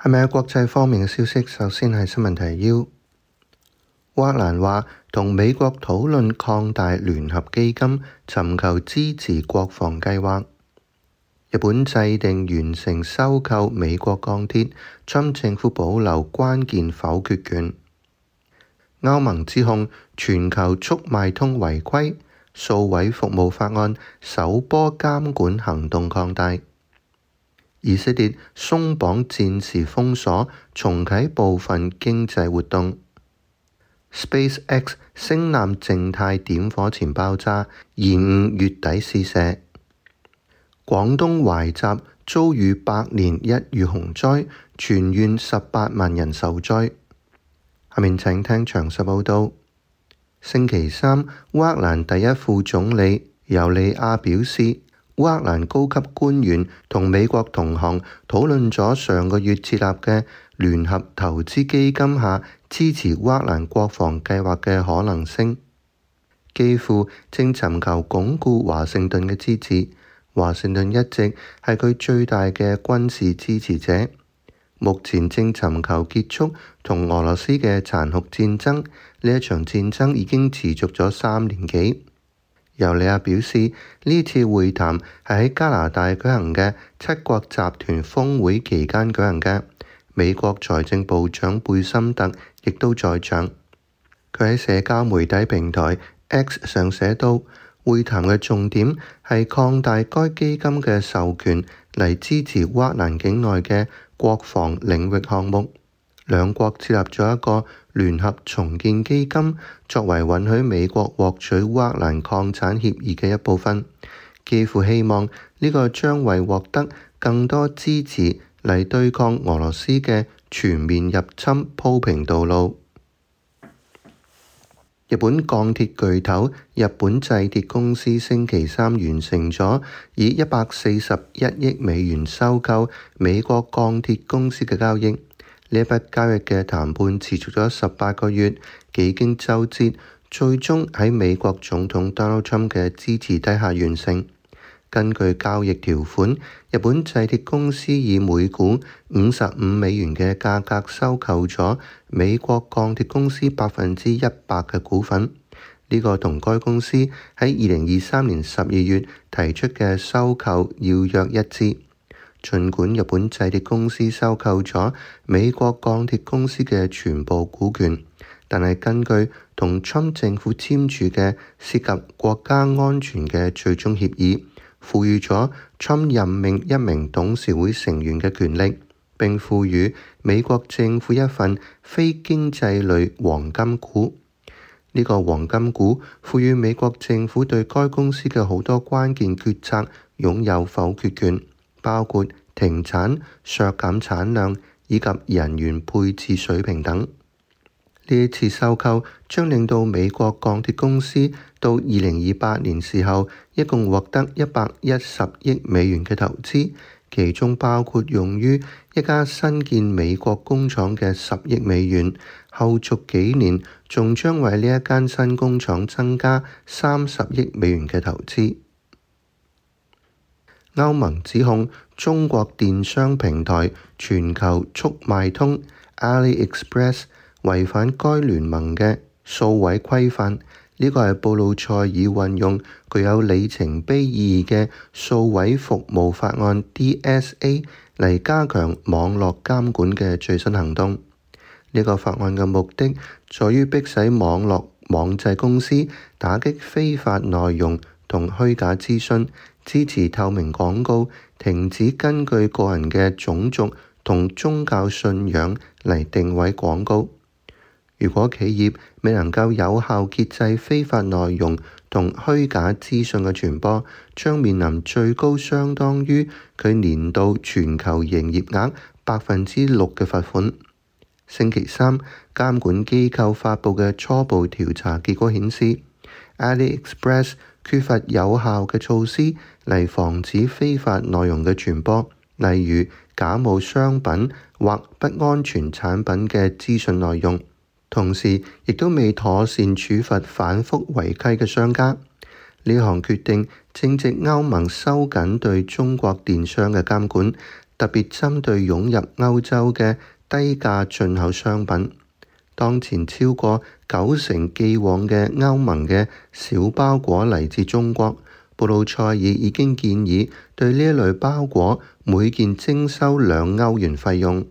係咪有國際方面嘅消息？首先係新聞提要。烏克蘭話同美國討論擴大聯合基金，尋求支持國防計劃。日本制定完成收購美國鋼鐵，侵政府保留關鍵否決權。歐盟指控全球速賣通違規，數位服務法案首波監管行動擴大。以色列鬆綁戰時封鎖，重啟部分經濟活動。SpaceX 星艦靜態點火前爆炸，延誤月底試射。廣東懷集遭遇百年一遇洪災，全縣18萬人受災。下面請聽詳細報道。星期三，烏克蘭第一副總理尤利亞表示，烏克蘭高級官員同美國同行討論咗上個月設立嘅聯合投資基金下支持烏克蘭國防計劃嘅可能性。基輔正尋求鞏固華盛頓嘅支持，華盛頓一直係佢最大嘅軍事支持者，目前正尋求結束同俄羅斯嘅殘酷戰爭。呢一場戰爭已經持續咗3年幾。尤利亞表示，呢次會談係喺加拿大舉行嘅7國集團峰會期間舉行嘅。美國財政部長貝森特亦都在場。佢喺社交媒體平台 X 上寫道，會談嘅重點係擴大該基金嘅授權嚟支持烏克蘭境內嘅國防領域項目。兩國設立咗一個聯合重建基金，作為允許美國獲取烏克蘭礦產協議嘅一部分。基輔希望呢個將為獲得更多支持嚟對抗俄羅斯嘅全面入侵鋪平道路。日本鋼鐵巨頭日本製鐵公司星期三完成咗以141億美元收購美國鋼鐵公司嘅交易。呢一筆交易嘅談判持續咗18個月，幾經周折，最終喺美國總統 Donald Trump 嘅支持底下完成。根據交易條款，日本製鐵公司以每股55美元嘅價格收購咗美國鋼鐵公司100%嘅股份。呢個同該公司喺2023年12月提出嘅收購要約一致。儘管日本製鐵公司收購咗美國鋼鐵公司嘅全部股權，但係根據同川普政府簽署嘅涉及國家安全嘅最終協議，賦予咗川普任命一名董事會成員嘅權力，並賦予美國政府一份非經濟類黃金股。呢個黃金股賦予美國政府對該公司嘅好多關鍵決策擁有否決權，包括停產、削減產量以及人員配置水平等。呢一次收購將令到美國鋼鐵公司到2028年時候一共獲得110億美元嘅投資，其中包括用於一家新建美國工廠嘅10億美元，後續幾年仲將為呢一間新工廠增加30億美元嘅投資。歐盟指控中國電商平台全球速賣通 AliExpress 違反該聯盟嘅數位規範。呢個係布魯塞爾運用具有里程碑意義嘅數位服務法案 DSA 嚟加強網絡監管嘅最新行動。呢個法案嘅目的在於迫使網絡網際公司打擊非法內容同虛假資訊，支持透明廣告，停止根據個人嘅種族同宗教信仰嚟定位廣告。如果企業未能夠有效遏制非法內容同虛假資訊嘅傳播，將面臨最高相當於佢年度全球營業額6%嘅罰款。星期三，監管機構發布嘅初步調查結果顯示， AliExpress 缺乏有效嘅措施嚟防止非法內容嘅傳播，例如假冒商品或不安全產品嘅資訊內容。同時，亦都未妥善處罰反覆違規嘅商家。呢項決定正值歐盟收緊對中國電商嘅監管， 特別針對湧入歐洲嘅低價進口商品。當前超過90%寄往嘅歐盟嘅小包裹嚟自中國。布魯塞爾已經建議對呢一類包裹每件徵收2歐元費用。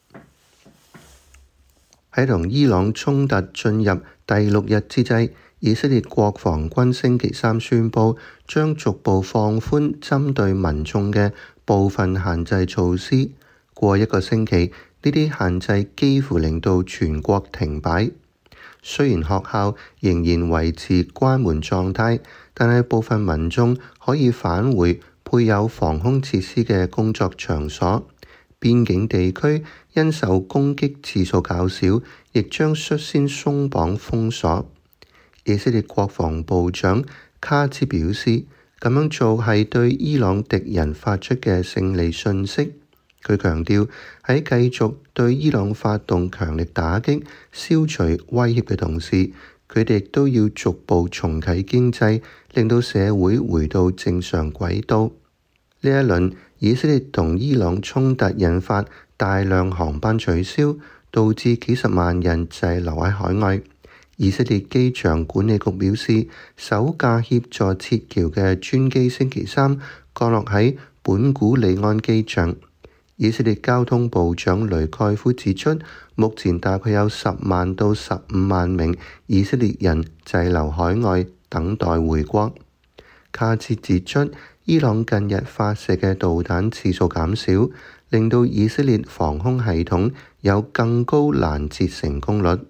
喺同伊朗衝突進入第6日之際，以色列國防軍星期三宣布將逐步放寬針對民眾嘅部分限制措施。過1個星期，呢啲限制幾乎令到全國停擺。雖然學校仍然維持關門狀態，但係部分民眾可以返回配有防空設施嘅工作場所。邊境地區因受攻擊次數較少，亦將率先鬆綁封鎖。以色列國防部長卡茲表示，咁樣做係對伊朗敵人發出嘅勝利訊息。佢強調，喺繼續對伊朗發動強力打擊、消除威脅嘅同時，佢哋亦都要逐步重啟經濟，令到社會回到正常軌道。呢一輪以色列同伊朗衝突引發大量航班取消，導致幾十萬人滯留喺海外。以色列機場管理局表示，首架協助撤僑嘅專機星期三降落喺本古里安機場。以色列交通部長雷蓋夫指出，目前大概有10萬到15萬名以色列人滯留海外，等待回國。卡茲指出，伊朗近日發射嘅導彈次數減少，令到以色列防空系統有更高攔截成功率。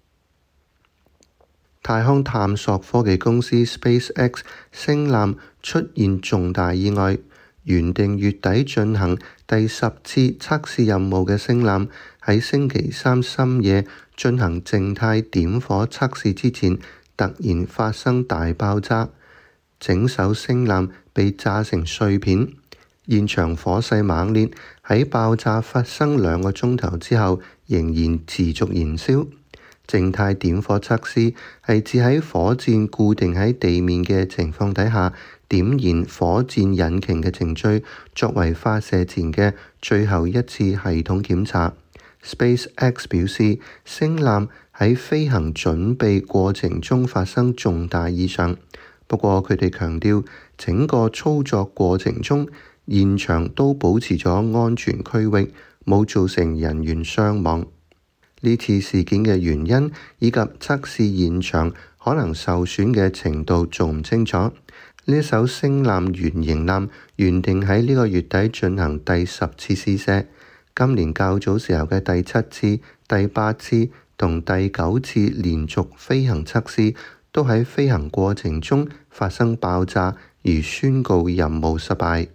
太空探索科技公司 SpaceX 星艦出現重大意外。原定月底進行第10次測試任務嘅星艦喺星期三深夜進行靜態點火測試之前，突然發生大爆炸，整艘星艦被炸成碎片。現場火勢猛烈，喺爆炸發生2個鐘頭之後，仍然持續燃燒。靜態點火測試係指喺火箭固定喺地面嘅情況底下，點燃火箭引擎嘅程序，作為發射前嘅最後一次系統檢查。SpaceX 表示，星艦喺飛行準備過程中發生重大異常，不過佢哋強調，整個操作過程中，現場都保持咗安全區域，冇造成人員傷亡。呢次事件嘅原因以及測試現場可能受損嘅程度仲唔清楚。呢艘星艦原型艦原定喺呢個月底進行第10次試射，今年較早時候嘅第7次、第8次同第9次連續飛行測試都喺飛行過程中發生爆炸，而宣告任務失敗。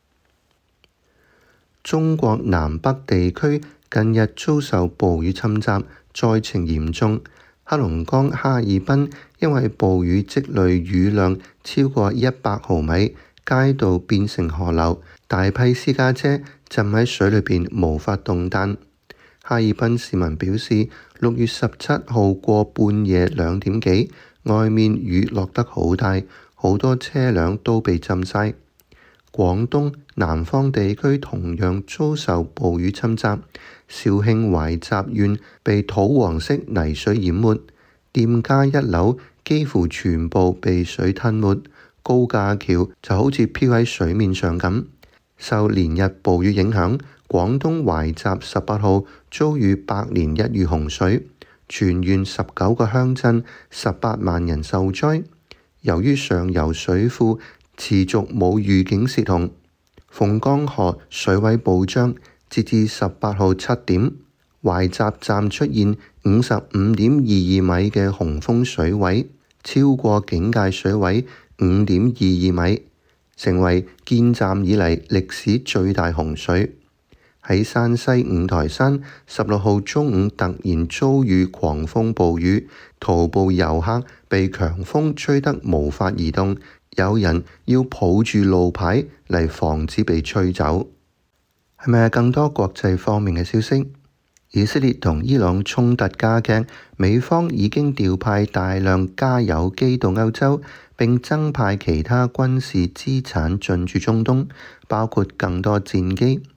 中國南北地區近日遭受暴雨侵襲，災情嚴重。黑龍江哈爾濱因為暴雨積累雨量超過100毫米，街道變成河流，大批私家車浸喺水裏邊無法動彈。哈爾濱市民表示，6月17號過半夜2點幾，外面雨落得好大，好多車輛都被浸晒。廣東南方地區同樣遭受暴雨侵襲，肇慶懷集縣被土黃色泥水淹沒，店家1樓幾乎全部被水吞沒，高架橋就好似漂喺水面上咁。受連日暴雨影響，廣東懷集18號遭遇百年一遇洪水，全縣19個鄉鎮18萬人受災。由於上游水庫持續冇預警泄洪，鳳江河水位暴漲，截至18號7點，懷集站出現55.22米嘅洪峰水位，超過警戒水位5.22米，成為建站以嚟歷史最大洪水。喺山西五台山16號中午突然遭遇狂風暴雨，徒步遊客被強風吹得無法移動，有人要抱住路牌嚟防止被吹走。係咪更多國際方面嘅消息？以色列同伊朗衝突加劇，美方已經調派大量加油機到歐洲，並增派其他軍事資產進駐中東，包括更多戰機。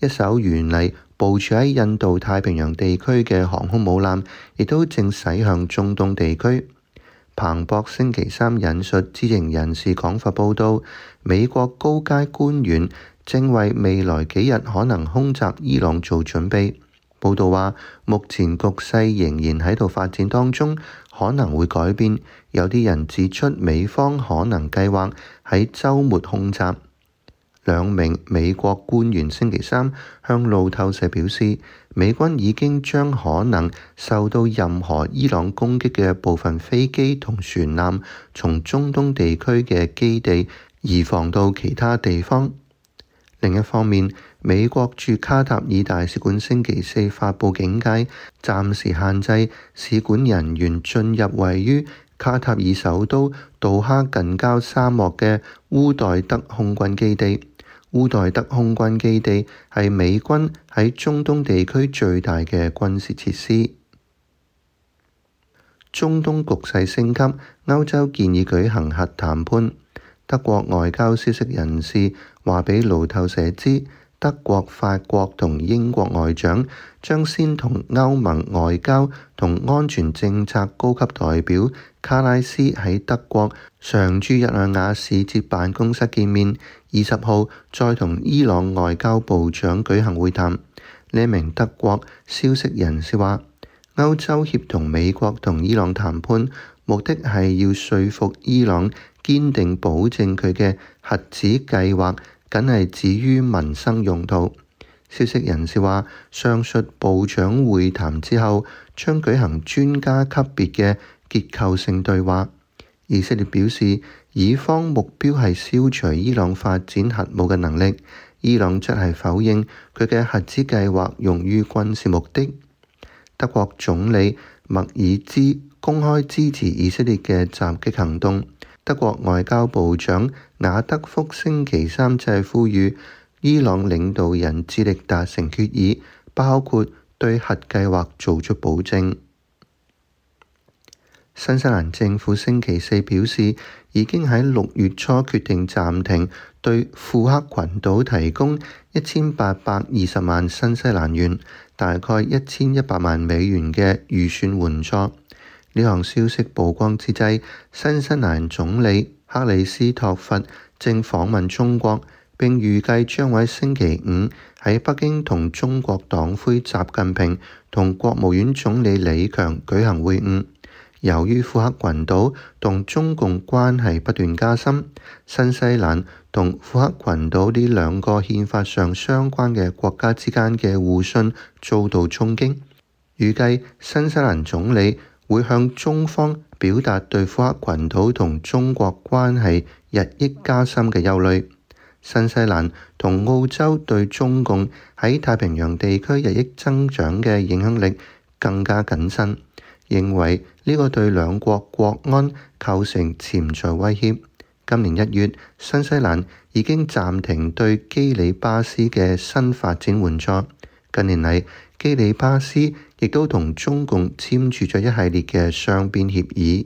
一艘原嚟部署喺印度太平洋地區嘅航空母艦，亦都正駛向中東地區。彭博星期三引述知情人士講法報道，美國高階官員正為未來幾日可能空襲伊朗做準備。報道話，目前局勢仍然喺度發展當中，可能會改變。有啲人指出，美方可能計劃喺週末空襲。兩名美國官員星期三向路透社表示，美軍已經將可能受到任何伊朗攻擊嘅部分飛機同船艦從中東地區嘅基地移防到其他地方。另一方面，美國駐卡塔爾大使館星期四發布警戒，暫時限制使館人員進入位於卡塔爾首都杜哈近郊沙漠嘅烏代德空軍基地。烏代德空軍基地係美軍喺中東地區最大嘅軍事設施。中東局勢升級，歐洲建議舉行核談判。德國外交消息人士話俾路透社知，德國、法國同英國外長將先同歐盟外交同安全政策高級代表卡拉斯喺德國常駐日內瓦使節辦公室見面，20號再同伊朗外交部長舉行會談。呢名德國消息人士話，歐洲協同美國同伊朗談判，目的係要說服伊朗堅定保證佢嘅核子計劃僅係止於民生用途。消息人士話，上述部長會談之後將舉行專家級別嘅結構性對話。以色列表示，以方目標係消除伊朗發展核武嘅能力，伊朗則係否認佢嘅核子計劃用於軍事目的。德國總理默爾茲公開支持以色列嘅襲擊行動。德國外交部長雅德福星期三就係呼籲伊朗領導人致力達成決議，包括對核計劃做出保證。新西蘭政府星期四表示，已經喺6月初決定暫停對庫克群島提供1820萬新西蘭元，大概1100萬美元嘅預算援助。呢項消息曝光之際，新西蘭總理克里斯托弗正訪問中國，並預計將喺星期五喺北京同中國黨魁習近平同國務院總理李強舉行會晤。由於庫克群島同中共關係不斷加深，新西蘭同庫克群島呢兩個憲法上相關嘅國家之間嘅互信遭到衝擊。預計新西蘭總理會向中方表達對庫克群島同中國關係日益加深嘅憂慮。新西蘭同澳洲對中共喺太平洋地區日益增長嘅影響力更加謹慎，認為呢個對兩國國安構成潛在威脅。今年1月，新西蘭已經暫停對基里巴斯嘅新發展援助。近年嚟，基里巴斯亦都同中共簽署咗一系列嘅雙邊協議。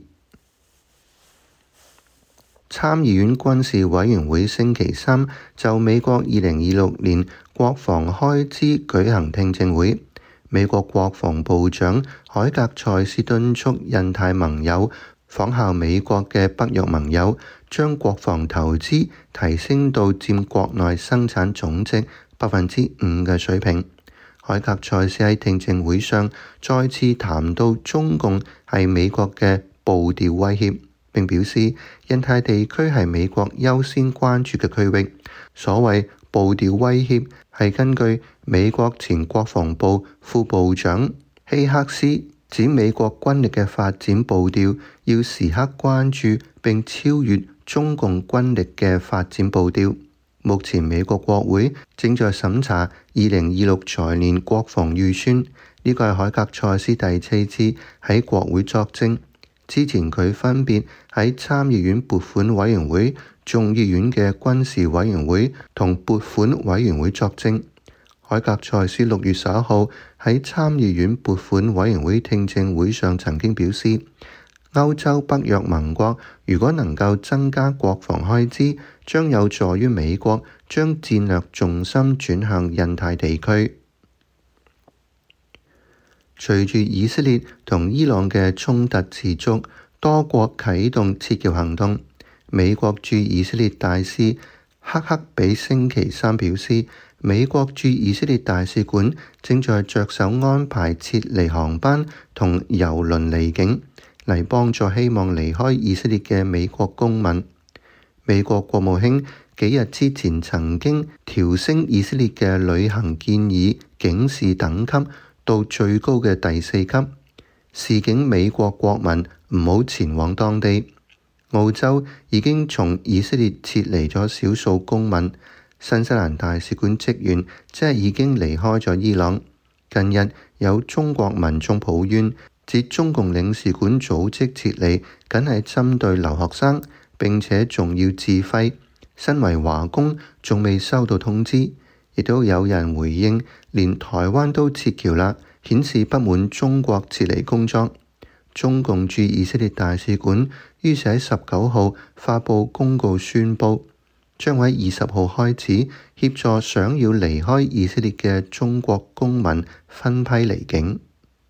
參議院軍事委員會星期三就美國2026年國防開支舉行聽證會。美國國防部長海格塞斯敦促印太盟友仿效美國嘅北約盟友，將國防投資提升到佔國內生產總值5%嘅水平。海格塞斯喺聽證會上再次談到中共係美國嘅步調威脅，並表示印太地區係美國優先關注嘅區域。所謂步調威脅係根據美國前國防部副部長希克斯指，美國軍力嘅發展步調要時刻關注並超越中共軍力嘅發展步調。目前美國國會正在審查2026財年國防預算，呢個係海格塞斯第4次喺國會作證。之前佢分別喺參議院撥款委員會、眾議院嘅軍事委員會同撥款委員會作證。海格塞斯6月11號喺參議院撥款委員會聽證會上曾經表示，歐洲北約盟國如果能夠增加國防開支， 將有助於美國將戰略重心轉向印太地區。隨住以色列同伊朗嘅衝突持續，多國啟動撤僑行動。美國駐以色列大使克克比星期三表示，美國駐以色列大使館正在着手安排撤離航班同郵輪離境，嚟幫助希望離開以色列嘅美國公民。美國國務卿幾日之前曾經調升以色列嘅旅行建議警示等級到最高嘅第4級，示警美國國民唔好前往當地。澳洲已經從以色列撤離咗少數公民，新西蘭大使館職員即係已經離開咗伊朗。近日有中國民眾抱怨，指中共領事館組織撤離僅係針對留學生，並且仲要自費，身為華工仲未收到通知。亦都有人回應，連台灣都撤僑啦，顯示不滿中國撤離工作。中共駐以色列大使館於是喺19號發布公告宣佈，將喺20號開始協助想要離開以色列嘅中國公民分批離境。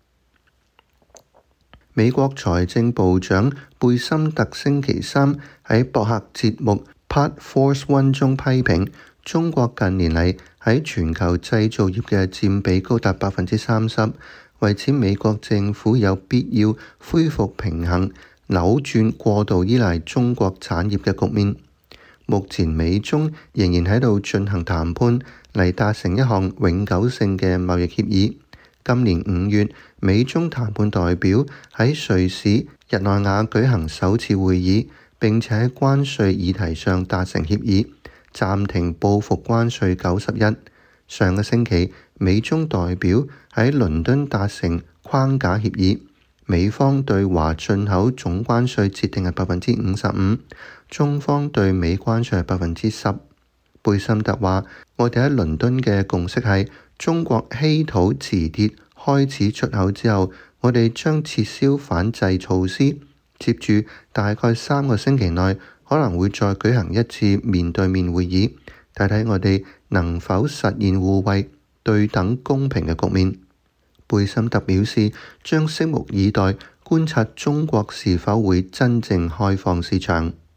美國財政部長貝森特星期三喺博客節目 Pod Force One 中批評，中國近年嚟喺全球製造業嘅佔比高達30%，為此美國政府有必要恢復平衡，扭轉過度依賴中國產業嘅局面。目前美中仍然喺度進行談判，嚟達成一項永久性嘅貿易協議。今年5月，美中談判代表喺瑞士日內瓦舉行首次會議，並且喺關稅議題上達成協議，暫停報復關稅90日。上個星期，美中代表喺倫敦達成框架協議，美方對華進口總關稅設定係55%，中方對美關稅係10%。貝森特話：我哋喺倫敦嘅共識係，中國稀土磁鐵開始出口之後，我哋將撤銷反制措施。接住大概3個星期內，可能會再舉行一次面對面會議，睇睇我哋能否實現互惠、對等、公平嘅局面。貝森特表示，將拭目以待，觀察中國是否會真正開放市場。